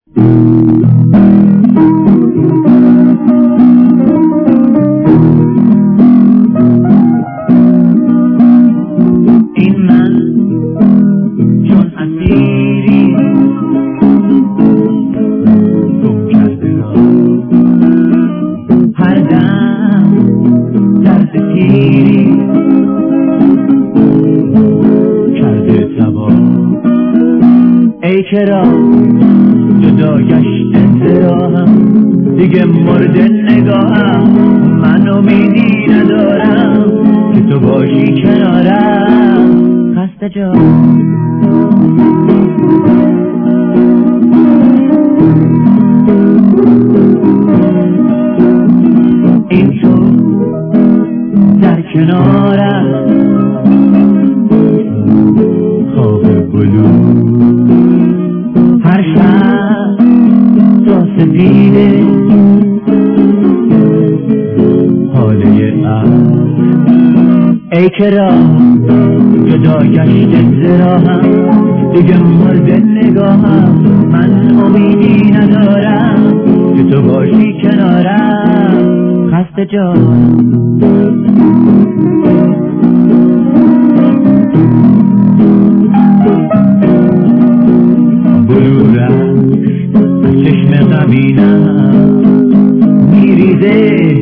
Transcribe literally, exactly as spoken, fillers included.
این من چون اسیری گم کرده را هر دم درد تیری کرده تبا ای چرا جدا گشته راهم دیگه مورد نگاهم من امیدی ندارم که تو باشی کنارم خسته جا این تو در کنارم خواب بلو هر شب تا سفیده حاله عشق ای چرا جدا گشته زراهم دیگه مورد نگاهم من امیدی ندارم که تو باشی کنارم خسته جانم بلورش از چشم غمینم میریزه